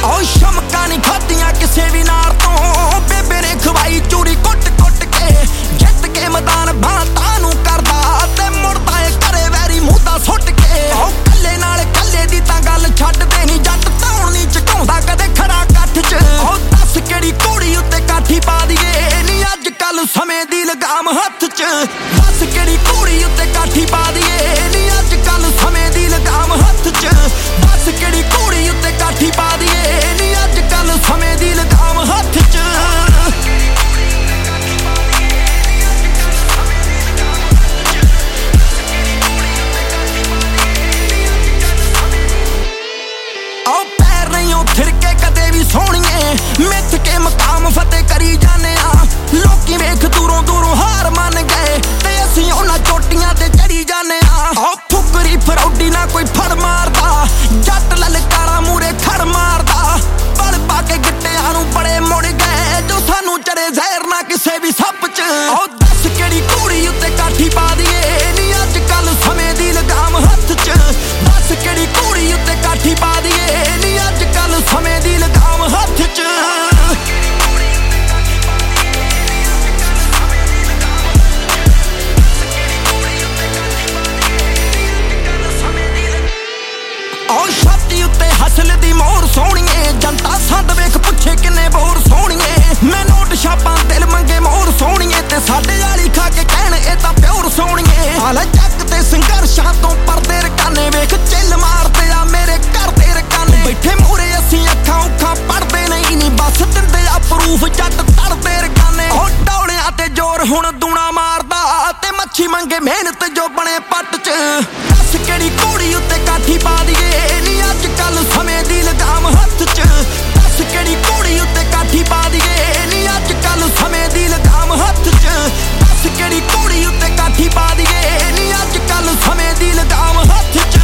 ਉਹ ਸ਼ਮਕਾਂ ਨਹੀਂ ਖਾਧੀਆਂ ਕਿਸੇ ਵੀ ਨਾਰ ਤੋਂ, ਬੇਬੇ ਨੇ ਖਵਾਈ ਚੂਰੀ ਕੁੱਟ ਕੁੱਟ ਕੇ। ਜਿੱਤ ਕੇ ਮੈਦਾਨ ਬਾਤਾਂ ਨੂੰ ਕਰਦਾ ਤੇ ਮੁੜਦਾ ਏ ਘਰੇ ਵੈਰੀ ਮੂੰਹ ਦਾ ਸੁੱਟ ਕੇ। ਉਹ ਕੱਲੇ ਨਾਲ ਕੱਲੇ ਦੀ ਤਾਂ ਗੱਲ ਛੱਡਦੇ ਨਹੀਂ, ਜੱਟ ਧੌਣ ਨਹੀਂ ਝੁਕਾਉਂਦਾ ਕਦੇ ਖੜਾ ਕੱਠ 'ਚ। ਉਹ ਦੱਸ ਕਿਹੜੀ ਘੋੜੀ ਉੱਤੇ ਕਾਠੀ ਪਾ ਦੀਏ ਨੀ ਅੱਜ ਕੱਲ ਸਮੇਂ ਦੀ ਲਗਾਮ ਹੱਥ 'ਚ। ਦੱਸ ਕਿਹੜੀ ਘੋੜੀ ਉੱਤੇ ਕਾਠੀ ਪਾ ਦੀਏ ਨੀ ਅੱਜ ਕੱਲ ਸਮੇਂ ਦੀ ਲਗਾਮ ਹੱਥ 'ਚ। ਦੱਸ ਕਿਹੜੀ ਘੋੜੀ ਉੱਤੇ ਕਾਠੀ ਪਾ ਦੀਏ ਨੀ ਅੱਜ ਕੱਲ ਸਮੇਂ ਦੀ ਲਗਾਮ ਹੱਥ 'ਚ। ਆਓ ਪੈਰ ਨਹੀਂ ਉਹ ਥਿਰਕੇ ਕਦੇ ਵੀ ਸੋਹਣੀਏ, ਮਿੱਥ ਕੇ ਮਕਾਮ ਫਤਿਹ ਕਰੀ ਜਾਨੇ ਆ। ਲੋਕੀ ਵੇਖ ਦੂਰੋਂ ਦੂਰੋਂ ਹਾਰ ਮੰਨ ਗਏ ਤੇ ਅਸੀਂ ਉਹਨਾਂ ਚੋਟੀਆਂ ਤੇ ਚੜੀ ਜਾਨੇ ਆ। ਆਓ ਫੁਕਰੀ ਫਰੌਡੀ ਨਾ ਕੋਈ ਫੜ ਮਾਰਦਾ, ਜੱਟ ਲਲਕਾਰਾ ਮੂਰੇ ਖੜ ਮਾਰਦਾ। ਬਲ ਪਾ ਕੇ ਗਿੱਟਿਆਂ ਨੂੰ ਬੜੇ ਮੁੜ ਗਏ ਜੋ ਸਾਨੂੰ ਚੜੇ ਜ਼ਹਿਰ ਨਾ ਕਿਸੇ ਵੀ ਸੱਪ 'ਚ। ਆਓ ਦੱਸ ਕਿਹੜੀ ਘੋੜੀ ਉੱਤੇ ਕਾਠੀ ਪਾ ਦੀਏ ਨੀ ਅੱਜ ਕੱਲ ਸਮੇਂ ਦੀ ਲਗਾਮ ਹੱਥ 'ਚ। ਦੱਸ ਕਿਹੜੀ ਘੋੜੀ ਉੱਤੇ ਕਾਠੀ ਪਾ ਦੀਏ ਨੀ ਅੱਜ ਕੱਲ ਸਮੇਂ ਦੀ ਲਗਾਮ ਹੱਥ 'ਚ। ਉਹ ਛਾਤੀ ਉੱਤੇ ਹਸਲ ਦੀ ਮੋਹਰ ਸੋਹਣੀਏ, ਜਨਤਾ ਸੰਦ ਵੇਖ ਪੁੱਛੇ ਕਿੰਨੇ ਬੋਰ ਸੋਹਣੀਏ। ਮੈਂ ਨੋਟ ਛਾਪਾਂ ਦਿਲ ਮੰਗੇ ਮੋਹਰ ਸੋਹਣੀਏ ਤੇ ਸਾਡੇ ਵਾਲੀ ਖਾ ਕੇ ਕਹਿਣ ਇਹ ਤਾਂ ਪਿਓਰ ਸੋਹਣੀਏ। ਹਾਲੇ ਚੱਕ ਤੇ ਸੰਘਰਸ਼ਾਂ ਤੋਂ ਪਰਦੇ ਰਕਾਨੇ ਵੇਖ ਚਿੱਲ ਮਾਰਦੇ ਆ ਮੇਰੇ ਘਰ ਦੇ ਰਕਾਨੇ। ਬੈਠੇ ਮੂਹਰੇ ਅਸੀਂ ਅੱਖਾਂ ਉੱਖਾਂ ਪੜਦੇ ਨਹੀਂ ਨੀ ਬਸ ਦਿੰਦੇ ਆ ਪ੍ਰੂਫ ਜੱਟ ਤੜਦੇ ਰਕਾਨੇ। ਉਹ ਡੌਲਿਆਂ ਤੇ ਜ਼ੋਰ ਹੁਣ ਦੂਣਾ ਮਾਰਦਾ ਤੇ ਮੱਛੀ ਮੰਗੇ ਮਿਹਨਤ ਜੋ ਬਣੇ ਪੱਟ 'ਚ। ਦੱਸ ਕਿਹੜੀ ਘੋੜੀ ਉੱਤੇ ਕਾਠੀ ਪਾ ਦੀਏ ਨੀ ਅੱਜ ਕੱਲ ਸਮੇਂ ਦੀ ਲਗਾਮ ਹੱਥ 'ਚ। ਦੱਸ ਕਿਹੜੀ ਘੋੜੀ ਉੱਤੇ ਕਾਠੀ ਪਾ ਦੀਏ ਨੀ ਅੱਜ ਕੱਲ ਸਮੇਂ ਦੀ ਲਗਾਮ ਹੱਥ 'ਚ। ਦੱਸ ਕਿਹੜੀ ਘੋੜੀ ਉੱਤੇ ਕਾਠੀ ਪਾ ਦੀਏ ਨੀ ਅੱਜ ਕੱਲ ਸਮੇਂ ਦੀ ਲਗਾਮ ਹੱਥ 'ਚ।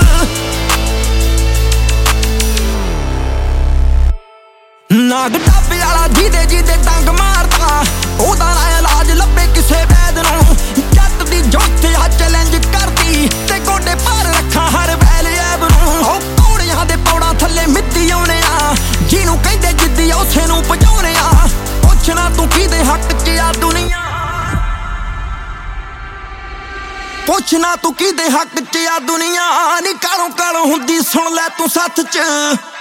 ਨਾਗ ਢਾਬੇ ਵਾਲਾ ਜਿਹਦੇ ਡੰਗ ਮਾਰਦਾ, ਉਹਦਾ ਨਾ ਇਲਾਜ ਲੱਭੇ ਕਿਸੇ ਵੈਦ ਨੂੰ। ਜੱਟ ਦੀ ਜੁੱਤ ਆ ਚੈਲੰਜ ਕਰਦੀ ਤੇ ਗੋਡੇ ਭਾਰ ਰੱਖਾਂ ਹਰ ਵੈਲ ਐਬ ਨੂੰ। ਉਹ ਘੋੜਿਆਂ ਦੇ ਪੌੜਾਂ ਥੱਲੇ ਮਿੱਟੀ ਆਉਣੇ ਆ, ਜਿਹਨੂੰ ਕਹਿੰਦੇ ਜਿੱਦੀ ਉਸੇ ਨੂੰ ਭਜਾਉਣੇ ਆ। ਪੁੱਛਣਾ ਤੂੰ ਕਿਹਦੇ ਹੱਕ 'ਚ ਆ ਦੁਨੀਆ, ਪੁੱਛਣਾ ਤੂੰ ਕਿਹਦੇ ਹੱਕ 'ਚ ਆ ਦੁਨੀਆ ਨੀ। ਕਾਲੋਂ ਕਾਲੋਂ ਹੁੰਦੀ ਸੁਣ ਲੈ ਤੂੰ ਸੱਥ 'ਚ।